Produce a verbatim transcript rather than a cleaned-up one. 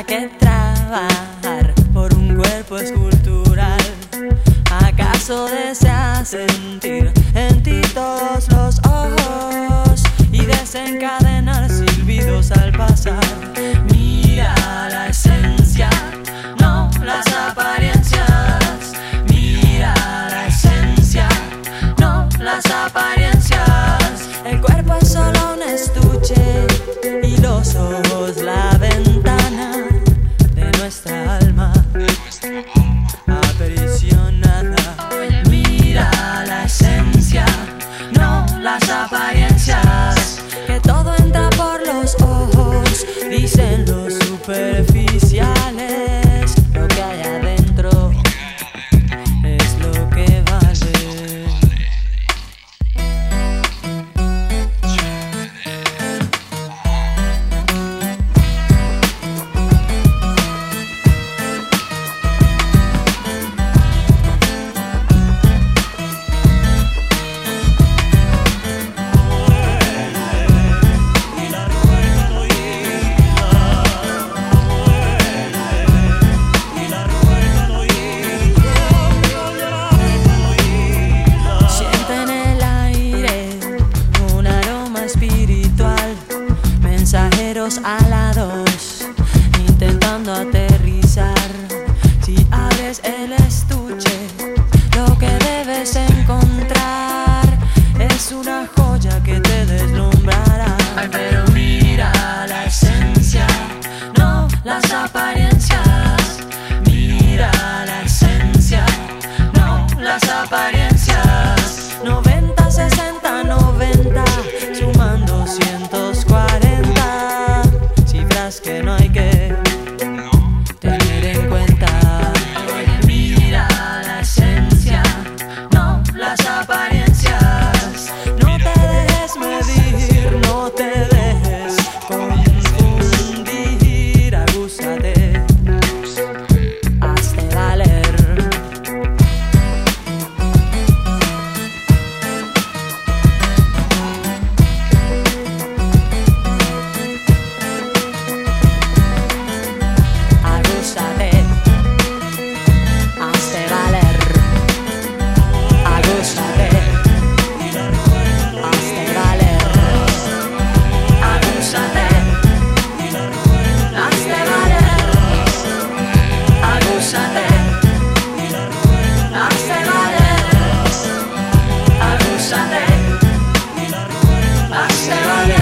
que trabajar por un cuerpo escultural. ¿Acaso deseas sentir en ti todos los ojos y desencadenar silbidos al pasar? Mira la esencia, no las apariencias. Mira la esencia, no las apariencias. El cuerpo es solo un estuche y los ojos la ventana de nuestra alma aprisionada. Mira la esencia, no las apariencias. Que todo entra por los ojos, dicen los superficiales. Lo que hay adentro es lo que vale. Mensajeros alados intentando aterrizar. Si abres el estuche, lo que debes encontrar es una joya que te deslumbrará. Ay, pero mira la esencia, no las apariencias. Mira la esencia, no las apariencias. Noventa, sesenta, noventa, sumando cientos cuarenta, cifras que no hay que tener en cuenta. Mira la esencia, no las apariencias. No te dejes medir, no te dejes confundir. Agúzate, hazte valer. Hazte valer.